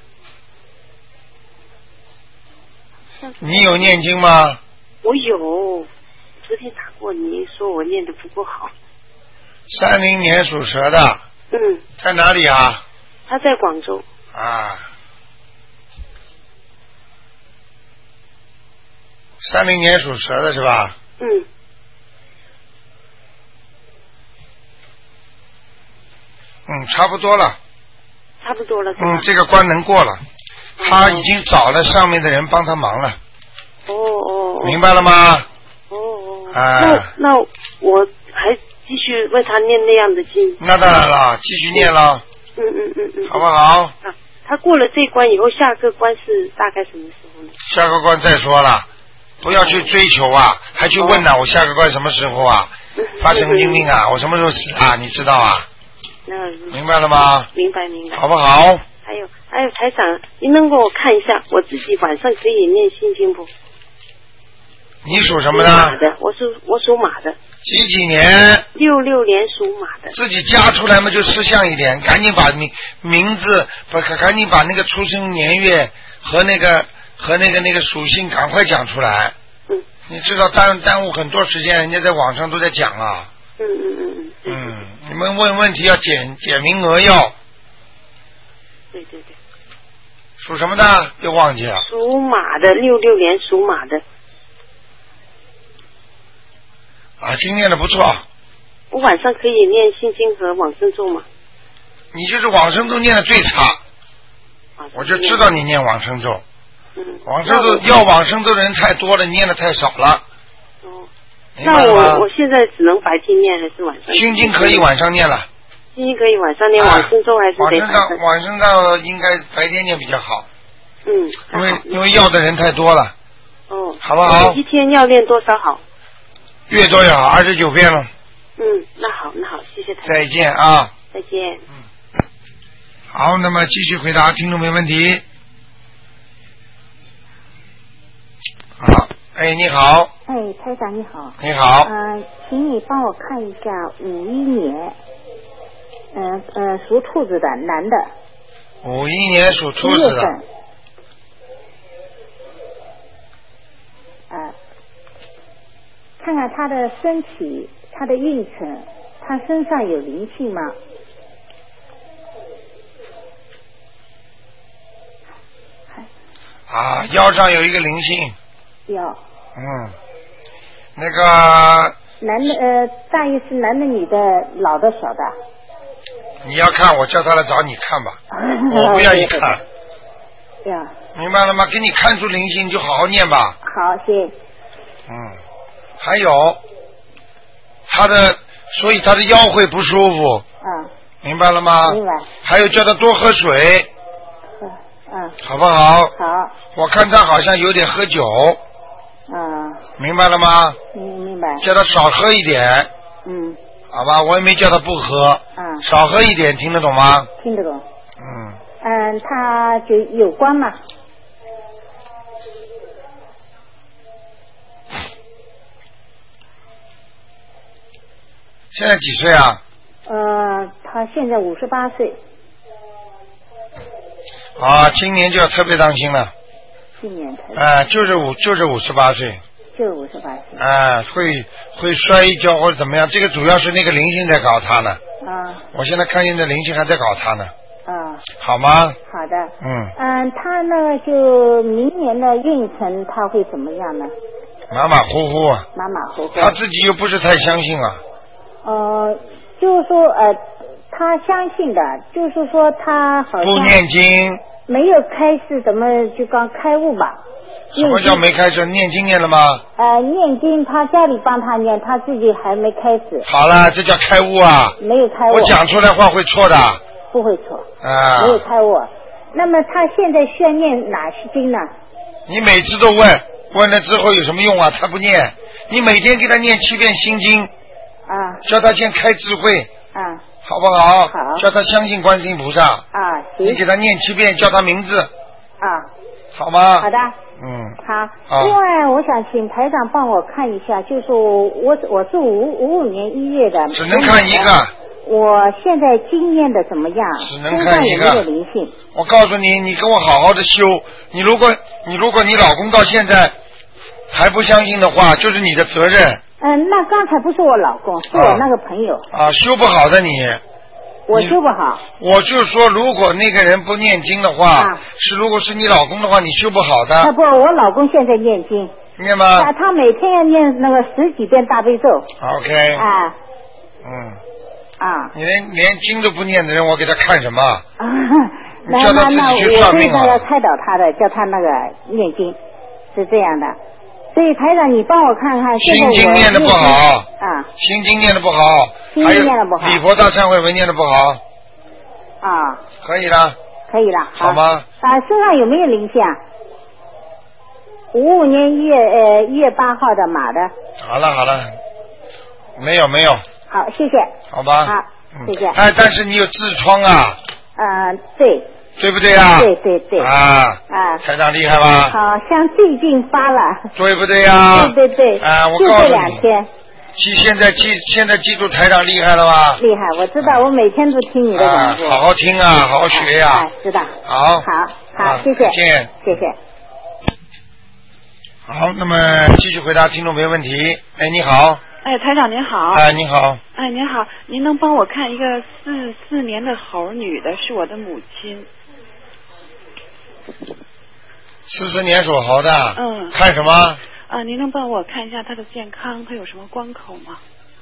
你有念经吗？ 我有，昨天打过你，说我念的不够好。 三零年属蛇的。 嗯。 在哪里啊？ 他在广州。 啊。三零年属蛇的是吧？ 嗯。 嗯，差不多了。 差不多了。 嗯，这个关能过了，他已经找了上面的人帮他忙了。 哦哦。 明白了吗？ 哦哦。 啊。 那那我还继续为他念那样的经。 那当然了，继续念了。 嗯嗯嗯嗯。 好不好？ 啊，他过了这一关以后，下个关是大概什么时候呢？ 下个关再说了，不要去追求啊，还去问呢、啊，我下个关什么时候啊？发神经病啊！我什么时候死啊？你知道啊？ 嗯。 明白了吗？ 明白明白。 好不好？ 还有还有，台长，您能给我看一下，我自己晚上可以念心经不？ 你属什么的？ 马的，我属我属马的。 几几年？ 六六年属马的。 自己加出来嘛，就识相一点，赶紧把名名字不，赶紧把那个出生年月和那个和那个那个属性赶快讲出来。 嗯。 你知道耽耽误很多时间，人家在网上都在讲啊。 嗯嗯嗯嗯。 嗯，你们问问题要简简明扼要。 对对对。 属什么的？又忘记了。 属马的，六六年属马的。 啊，经念的不错。 我晚上可以念心经和往生咒吗？ 你就是往生咒念的最差，啊、我就知道你念往生咒。 嗯。 往生咒要往生咒的人太多了，念的太少了。 哦。 那我我现在只能白天念还是晚上？ 心经可以晚上念了。 心经可以晚上念，往生咒还是得晚上晚上到应该白天念比较好。 嗯。 因为因为要的人太多了。 哦。 好不好？ 一天要念多少好？ 越多越好，二十九遍了。 嗯，那好，那好，谢谢他。 再见啊！ 再见。 嗯。好，那么继续回答听众没问题。好，哎，你好。 哎，台长你好。 你好。 呃，请你帮我看一下五一年，嗯 呃, 呃属兔子的男的。 五一年属兔子的。 啊。看看他的身体，他的运程，他身上有灵性吗？ 啊，腰上有一个灵性。 腰。 嗯，那个。 男的呃，大意是男的、女的、老的、小的。 你要看，我叫他来找你看吧，我不愿意看。 呀。 明白了吗？给你看出灵性，你就好好念吧。 好，谢。 嗯。还有他的，所以他的腰会不舒服。 嗯。 明白了吗？ 明白。 还有叫他多喝水。 嗯嗯。 好不好？ 好。 我看他好像有点喝酒。 嗯。 明白了吗？ 明明白。 叫他少喝一点。 嗯。 好吧，我也没叫他不喝。 嗯。 少喝一点，听得懂吗？ 听得懂。 嗯。 嗯，他就有关吗？ 现在几岁啊？ 呃，他现在五十八岁。 啊，今年就要特别当心了。 今年才。 啊，就是五就是五十八岁。 就是五十八岁。 啊，会会摔一跤或者怎么样？这个主要是那个灵性在搞他呢。 啊。 我现在看见的灵性还在搞他呢。 啊。 好吗？ 好的。 嗯。 嗯，他呢就明年的运程他会怎么样呢？ 马马虎虎。 马马虎虎。 他自己又不是太相信啊。 呃，就是说呃，他相信的，就是说他好像不念经。 没有开始怎么就刚开悟吧？ 什么叫没开始？念经念了吗？ 呃，念经他家里帮他念，他自己还没开始。 好了，这叫开悟啊！ 没有开悟。 我讲出来话会错的。 不会错。 啊。 没有开悟。那么他现在需要念哪些经呢？ 你每次都问，问了之后有什么用啊？他不念，你每天给他念七遍心经。 啊。 叫他先开智慧。 啊。 好不好？ 好。 叫他相信观世音菩萨。 啊，行。 你给他念七遍，叫他名字。 啊。 好吗？ 好的。 嗯。 好。另外，我想请台长帮我看一下，就是我我是五五五年一月的。 只能看一个。 我现在经验的怎么样？ 只能看一个。 身上有没有灵性？ 我告诉你，你跟我好好的修。你如果你如果你老公到现在还不相信的话，就是你的责任。 嗯，那刚才不是我老公，是我那个朋友。 啊，修不好的你。 我修不好。 我就说，如果那个人不念经的话，啊、是如果是你老公的话，你修不好的。 啊不，我老公现在念经。 念吗？ 啊，他每天要念那个十几遍大悲咒。 OK。 啊。 嗯。 啊。 你连连经都不念的人，我给他看什么？ 啊， 你叫他自己去算命啊！ 我会那个开导他的，叫他那个念经，是这样的。所以台长，你帮我看看。 心经念的不好。 啊。 心经念的不好。 心经念的不好。 礼佛大忏悔文念的不好。 啊。 可以了。 可以了。 好吗？ 啊，身上有没有灵性啊？五五年一月呃一月八号的马的。 好了好了，没有没有。 好，谢谢。 好吧。 好，谢谢。 哎，但是你有痔疮啊。 嗯，对。 对不对啊？ 对对对。 啊。 啊。 台长厉害吧？ 好像最近发了。 对不对呀？ 对对对。 啊，我告诉你。 就这两天。 记现在记现在记住台长厉害了吧？ 厉害，我知道，我每天都听你的讲座。 好好听啊，好好学呀。 啊，知道。 好。 好，好，谢谢。 再见。 谢谢。 好，那么继续回答听众没问题。哎，你好。 哎，台长您好。 哎，你好。 哎，您好，您能帮我看一个四四年的猴女的，是我的母亲。 四十年属猴的。 嗯。 看什么？ 啊，您能帮我看一下她的健康，她有什么关口吗？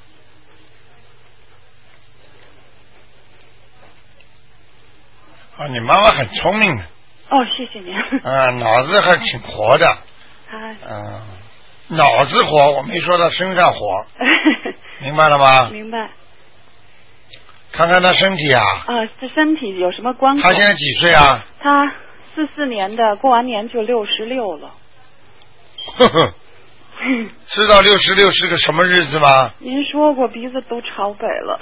啊，你妈妈很聪明的。 哦，谢谢您。 啊，脑子还挺活的。 她。 嗯，脑子活，我没说她身上活。明白了吗？ 明白。 看看她身体啊。 啊，这身体有什么关口？ 她现在几岁啊？ 她四四年的，过完年就六十六了。 呵呵。知道六十六是个什么日子吗？ 您说过鼻子都朝北了。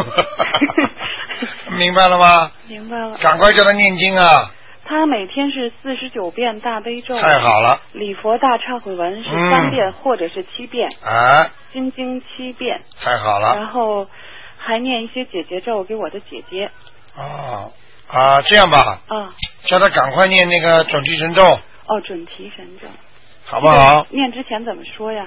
明白了吗？ 明白了。 赶快叫他念经啊！ 他每天是四十九遍大悲咒。 太好了。 礼佛大忏悔文是三遍、嗯、或者是七遍。 啊。 心经七遍。 太好了。 然后还念一些姐姐咒给我的姐姐。 啊啊，这样吧。 嗯。 叫他赶快念那个准提神咒。 哦，准提神咒。 好不好？ 念之前怎么说呀？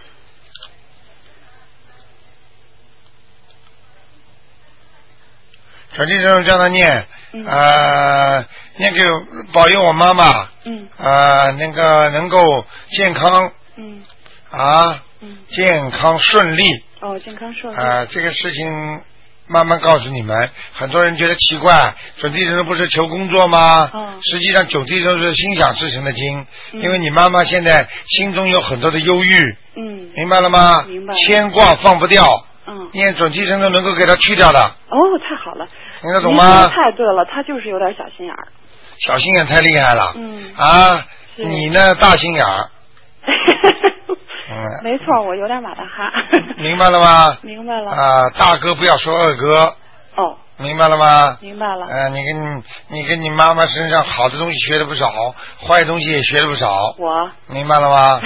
准提神咒叫他念， 嗯、 呃，念给保佑我妈妈， 嗯， 呃，那个能够健康， 嗯， 啊， 嗯， 健康顺利。 哦，健康顺利。 啊、呃，这个事情慢慢告诉你们。很多人觉得奇怪，准提神咒不是求工作吗？ 嗯。 实际上准提神咒是心想事成的经， 嗯、 因为你妈妈现在心中有很多的忧郁。 嗯。 明白了吗？ 明白。 牵挂放不掉。 嗯。 念准提神咒能够给他去掉的。 哦，太好了。 听得懂吗？ 太对了，他就是有点小心眼儿。 小心眼太厉害了。 嗯。 啊，你呢？大心眼儿。 嗯，没错，我有点马大哈。 明白了吗？ 明白了。 啊，大哥不要说二哥。 哦。 明白了吗？ 明白了。 呃，你跟你你跟你妈妈身上好的东西学的不少，坏的东西也学的不少。 我。 明白了吗？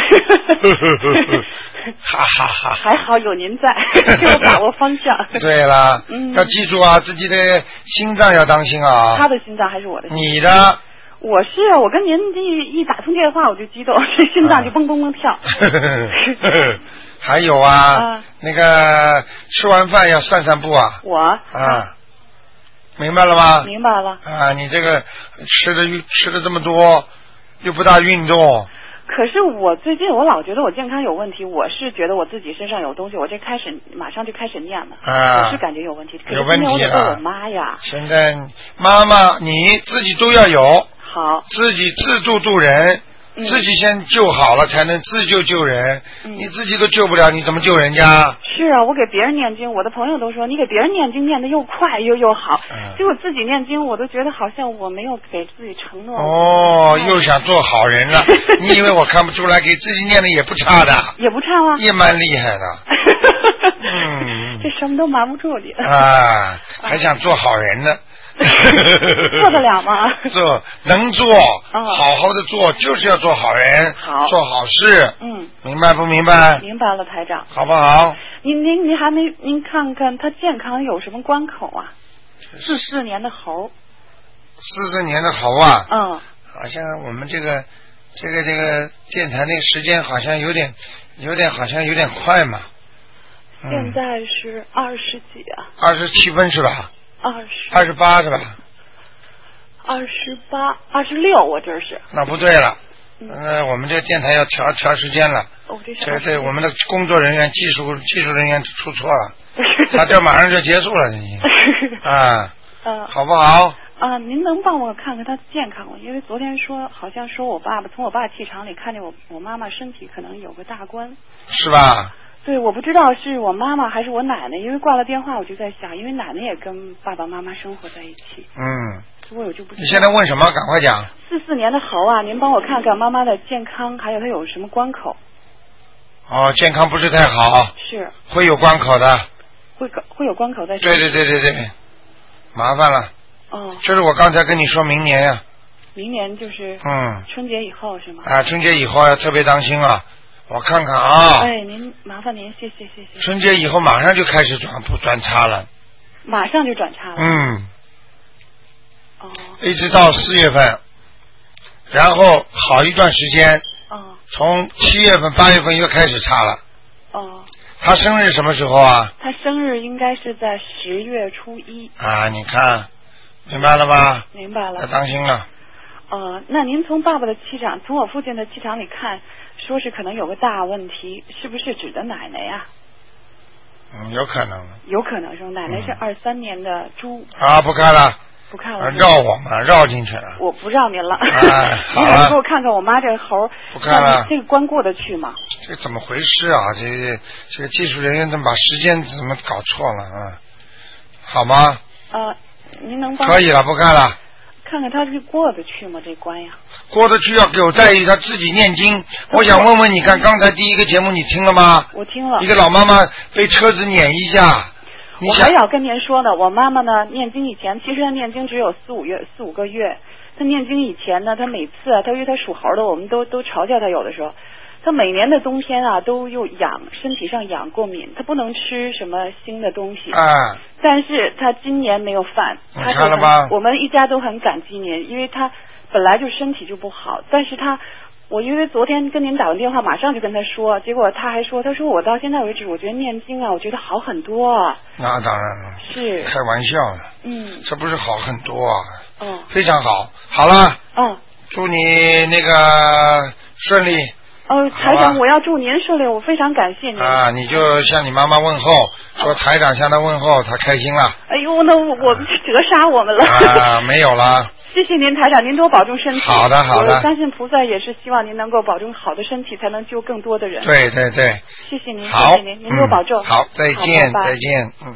哈哈哈！ 还好有您在，给我把握方向。 对了， 嗯， 要记住啊，自己的心脏要当心啊。 他的心脏还是我的心脏？ 你的。 我是啊，我跟您一一打通电话我就激动，这心脏就蹦蹦蹦跳。 还有啊， 啊那个吃完饭要散散步啊。 我啊，明白了吗？ 明白了。 啊，你这个吃的吃的这么多，又不大运动。 可是我最近我老觉得我健康有问题，我是觉得我自己身上有东西，我这开始马上就开始念了， 啊、 我是感觉有问题。 有问题了。 可是今天我得问我妈呀。 现在妈妈你自己都要有。 好。 自己自度度人。 嗯、 自己先救好了，才能自救救人。 嗯、 你自己都救不了，你怎么救人家？ 是啊，我给别人念经，我的朋友都说你给别人念经念得又快又又好， 嗯、 结果自己念经，我都觉得好像我没有给自己承诺。 哦，又想做好人了？你以为我看不出来？给自己念的也不差的。 也不差啊。 也蛮厉害的。嗯。 这什么都瞒不住你。 啊，还想做好人呢。 做得了吗？ 做能做， 哦、 好好的做，就是要做好人， 好做好事。 嗯， 明白不明白？ 明白了，台长。 好不好？ 您您您还没您看看他健康有什么关口啊？四四年的猴。 四四年的猴啊？ 嗯。 好像我们这个这个这个电台那个时间好像有点有点好像有点快嘛。 嗯、现在是二十几啊？ 二十七分是吧？ 二十二十八是吧？ 二十八二十六，我这是。 那不对了，嗯、呃，我们这个电台要调调时间了。 哦，这是。 这这我们的工作人员、技术技术人员出错了，他这马上就结束了，已经。啊。 嗯。 好不好？ 啊，您能帮我看看他健康吗？因为昨天说好像说我爸爸从我爸气场里看见我我妈妈身体可能有个大关。 是吧？ 对，我不知道是我妈妈还是我奶奶，因为挂了电话我就在想，因为奶奶也跟爸爸妈妈生活在一起。 嗯。 所以我就不知道。 你现在问什么？赶快讲。 四四年的猴啊，您帮我看看妈妈的健康，还有她有什么关口？ 哦，健康不是太好。 是。 会有关口的。 会会有关口在。 对对对对对，麻烦了。 哦。 就是我刚才跟你说明年呀、啊。 明年就是。 嗯。 春节以后是吗？ 啊，春节以后要特别当心啊。我看看啊！ 哎，您麻烦您，谢谢谢谢。 春节以后马上就开始转不转差了。 马上就转差了。 嗯。 哦。 一直到四月份，然后好一段时间。 哦。 从七月份、八月份又开始差了。 哦。 他生日什么时候啊？ 他生日应该是在十月初一。 啊，你看，明白了吧？ 明白了。 要当心了。 呃，那您从爸爸的气场，从我父亲的气场里看。说是可能有个大问题，是不是指的奶奶呀？ 嗯，有可能。 有可能是奶奶是二三年的猪。 啊，不看了。 不看了。 绕我嘛，绕进去了。 我不绕您了。 哎，好了。 您还给我看看我妈这个猴。 不看了。 这个关过得去吗？ 这怎么回事啊？这个这个技术人员怎么把时间怎么搞错了啊？好吗？ 呃，您能帮？ 可以了，不看了。 看看他是过得去吗？这关呀？ 过得去要有待于他自己念经。我想问问你看，刚才第一个节目你听了吗？ 我听了。 一个老妈妈被车子碾一下。 我还要跟您说呢，我妈妈呢念经以前，其实她念经只有四五月四五个月。她念经以前呢，她每次啊，她因为她属猴的，我们都都嘲笑她有的时候。她每年的冬天啊，都又痒，身体上痒过敏，她不能吃什么新的东西。 啊。 但是她今年没有犯。 你看了吗？ 我们一家都很感激您，因为她本来就身体就不好，但是她，我因为昨天跟您打完电话，马上就跟她说，结果她还说，她说我到现在为止，我觉得念经啊，我觉得好很多啊。 那当然了。 是。 开玩笑的。 嗯。 这不是好很多啊。 嗯。 非常好，好了。 嗯。 祝你那个顺利。 哦，台长，我要祝您顺利，我非常感谢您。 啊，你就向你妈妈问候，说台长向她问候，她开心了。 哎呦，那我我折杀我们了。 啊，没有了。 谢谢您，台长，您多保重身体。 好的，好的。 我相信菩萨也是希望您能够保重好的身体，才能救更多的人。 对对对。 谢谢您， 好， 谢谢您，您多保重。 嗯、好，再见， 拜拜再见，嗯。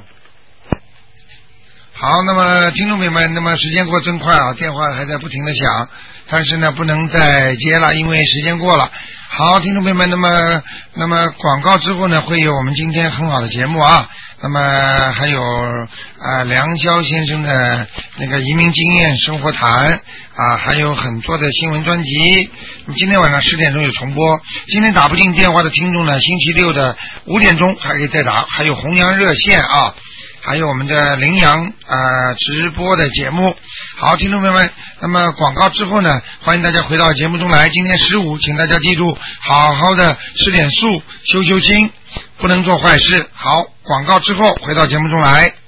好，那么听众朋友们，那么时间过真快啊，电话还在不停的响，但是呢不能再接了，因为时间过了。好，听众朋友们，那么那么广告之后呢，会有我们今天很好的节目啊。 那么还有啊梁霄先生的那个移民经验生活谈啊，还有很多的新闻专辑。今天晚上十点钟有重播。今天打不进电话的听众呢，星期六的五点钟还可以再打。还有弘扬热线啊，还有我们的羚羊啊直播的节目。好，听众朋友们，那么广告之后呢，欢迎大家回到节目中来。今天十五，请大家记住，好好的吃点素，修修心，不能做坏事。好，广告之后回到节目中来。